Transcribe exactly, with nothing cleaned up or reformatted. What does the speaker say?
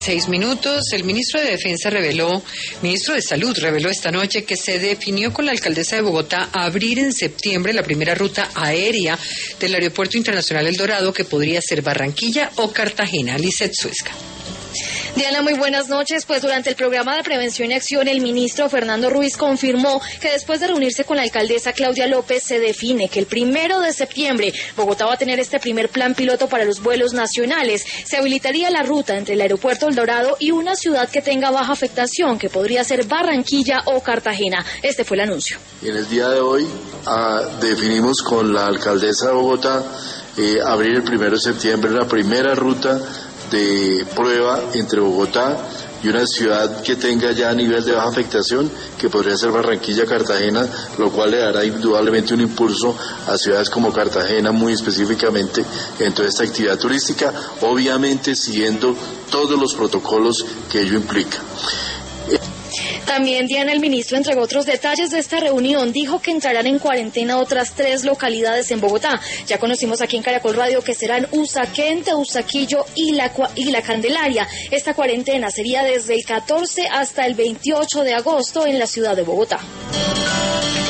Seis minutos. El ministro de Defensa reveló, ministro de Salud reveló esta noche que se definió con la alcaldesa de Bogotá abrir en septiembre la primera ruta aérea del Aeropuerto Internacional El Dorado, que podría ser Barranquilla o Cartagena. Lizeth Suezca. Diana, muy buenas noches. Pues durante el programa de Prevención y Acción, el ministro Fernando Ruiz confirmó que después de reunirse con la alcaldesa Claudia López, se define que el primero de septiembre Bogotá va a tener este primer plan piloto para los vuelos nacionales. Se habilitaría la ruta entre el aeropuerto El Dorado y una ciudad que tenga baja afectación, que podría ser Barranquilla o Cartagena. Este fue el anuncio. En el día de hoy ah, definimos con la alcaldesa de Bogotá eh, abrir el primero de septiembre la primera ruta de prueba entre Bogotá y una ciudad que tenga ya nivel de baja afectación, que podría ser Barranquilla, Cartagena, lo cual le dará indudablemente un impulso a ciudades como Cartagena, muy específicamente en toda esta actividad turística, obviamente siguiendo todos los protocolos que ello implica. También, Diana, el ministro entregó otros detalles de esta reunión. Dijo que entrarán en cuarentena otras tres localidades en Bogotá. Ya conocimos aquí en Caracol Radio que serán Usaquén, Teusaquillo y la, y la Candelaria. Esta cuarentena sería desde el catorce hasta el veintiocho de agosto en la ciudad de Bogotá.